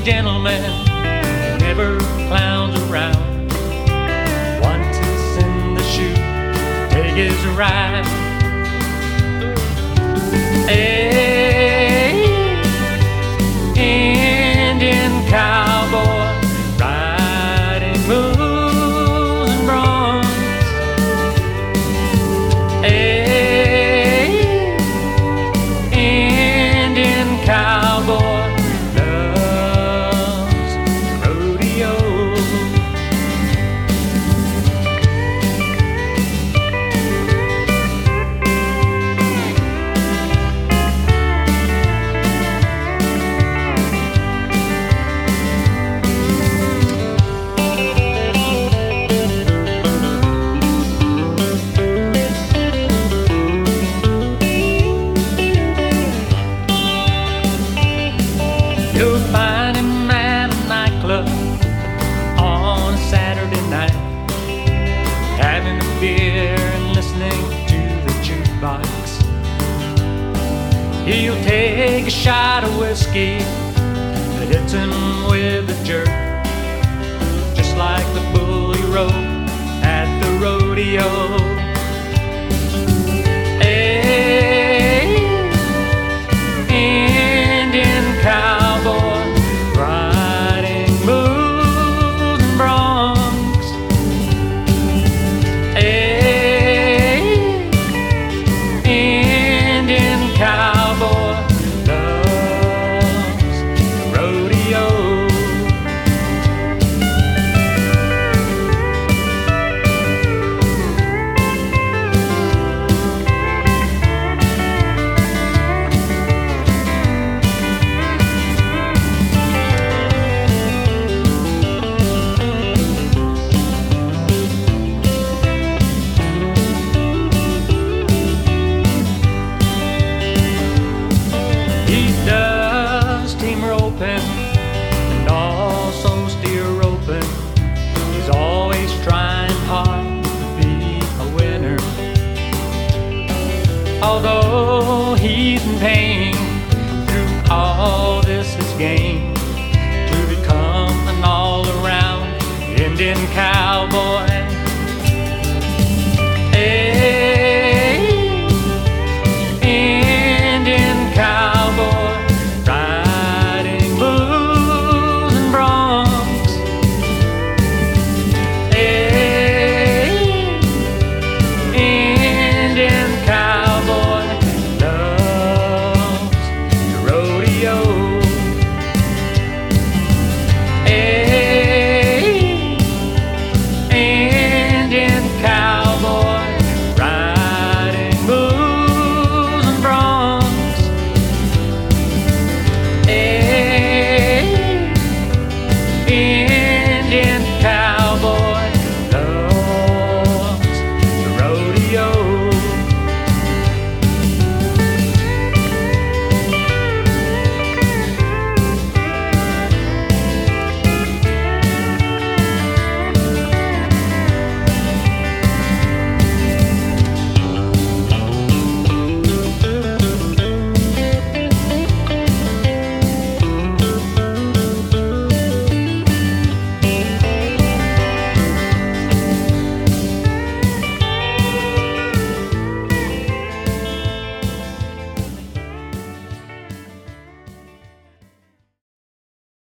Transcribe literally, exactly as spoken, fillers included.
gentleman who never clowns around. Once it's in the chute, take his ride. Hey, Indian cowboy, riding moose and bronze. Hey, Indian cowboy loves rodeo. You'll find him at a nightclub on a Saturday night, having a beer and listening to the jukebox. He'll take a shot of whiskey that hits him with a jerk.